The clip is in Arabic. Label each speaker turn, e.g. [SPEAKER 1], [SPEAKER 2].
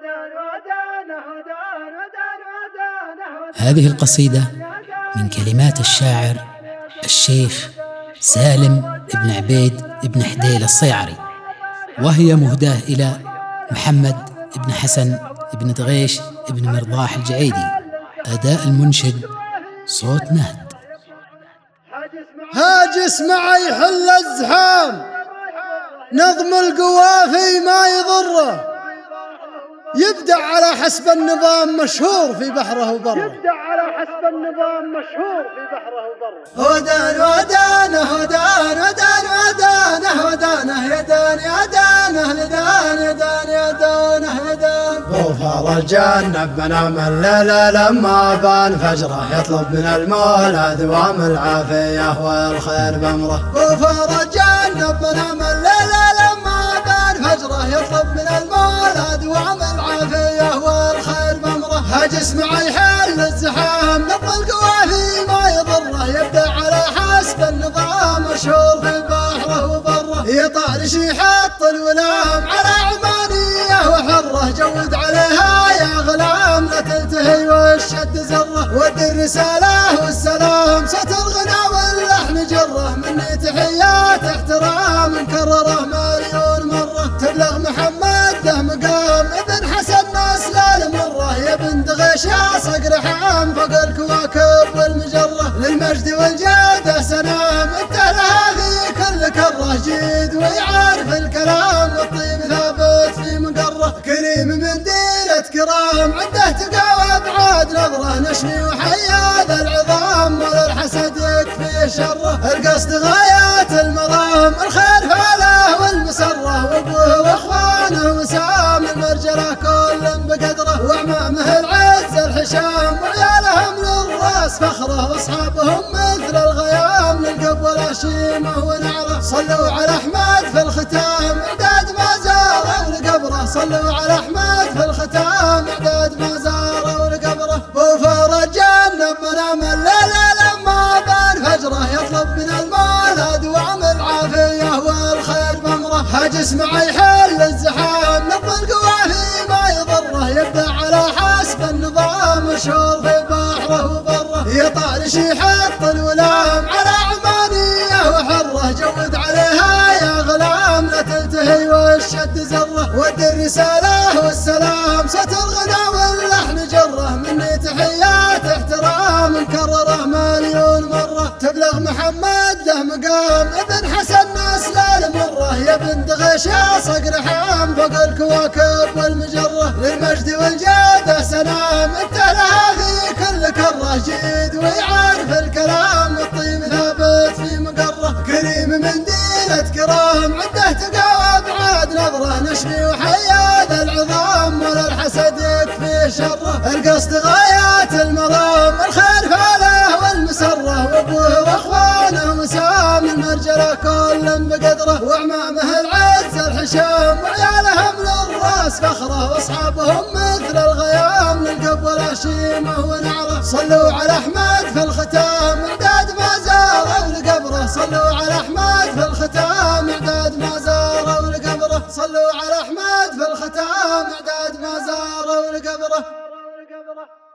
[SPEAKER 1] هذه القصيدة من كلمات الشاعر الشيخ سالم بن عبيد بن حديل الصيعري، وهي مهداة إلى محمد بن حسن بن دغيش بن مرضاح الجعيدي. أداء المنشد صوت نهد.
[SPEAKER 2] هاجس معي حل الزحام، نظم القوافي ما يضره، يبدع على حسب النظام مشهور في بحره وبره. هدان ودانه هدان ودان ودانه ودانه يدان يدانه لدان يدان يدانه يدان. غفر الجنة بنام الليل لما بان فجره، يطلب من المولى دوام العافية والخير بأمره. غفر الجنة بنام الليل لما بان فجره، يطلب من المولى دوام العافية والخير بأمره. هاجس معي حل الزحام، نظم القوافي ما يضره، يبدع على حسب النظام مشهور في بحره وبره. يطارش يحط الولام على عمانية وحره، جود عليها يا غلام لا تلتهي والشد زره. ودي الرسالة والسلام صوت الغنى واللحن جره، مني تحيات احترام نكرره مليون مرة. تبلغ محمد له مقام ابن حسن نسل المرة، يا بن دغيش يا صقر حام فوق الكواكب والمجرة. للمجد والجادة سلام انت لها في كل كرة، جيد ويعرف الكلام والطيب ثابت في مقره. كريم من ديرة كرام عنده تقى وابعاد نظره، نشمي وحيا ذا العظام ولا الحسد يكفي شره. القصد غايات المرام الخير فاله والمسره، وابوه واخوانه وسام المرجله كل بقدره. واعمامه العز الحشام وعيالهم للراس فخره، واصحابهم مثل الغيام للقب والاشيمه ونعره. صلوا على احمد في الختام اعداد ما زاره ولقبره، صلوا على احمد في الختام اعداد ما زاره ولقبره. وفار الجنه بمنام الليل لما بان فجره، يطلب من المولى دوام العافيه والخير بامره. هاجس معي حل الزحام، نظم القوافي ما يضره، يبدع على حسب النظام مشهور في بحره وبره. يطارش يحط الولام على عمانية وحره، جود عليها يا غلام لا تلتهي والشد زره. ودي الرسالة والسلام صوت الغنى واللحن جره، مني تحيات احترام نكرره مليون مرة. تبلغ محمد له مقام ابن حسن نسل المرة، يا بن دغيش يا صقر حام فوق الكواكب والمجرة. للمجد والجادة سلام انت لها في كل كرة، جيد ويعرف الكلام والطيب ثابت في مقره. كريم من ديرة كرام عنده تقى وابعاد نظره، نشمي وحيا ذا العظام ولا الحسد يكفي شره. القصد غايات المرام الخير فاله والمسره، وابوه واخوانه وسام المرجله كل بقدره. واعمامه العز الحشام وعيالهم للراس فخره، واصحابهم مثل الغيام للقب والاشيمه ونعره. صلوا على احمد في الختام اعداد ما زاره ولقبره، صلوا على احمد في الختام اعداد ما زاره ولقبره. صلوا على احمد في الختام اعداد ما زاره ولقبره.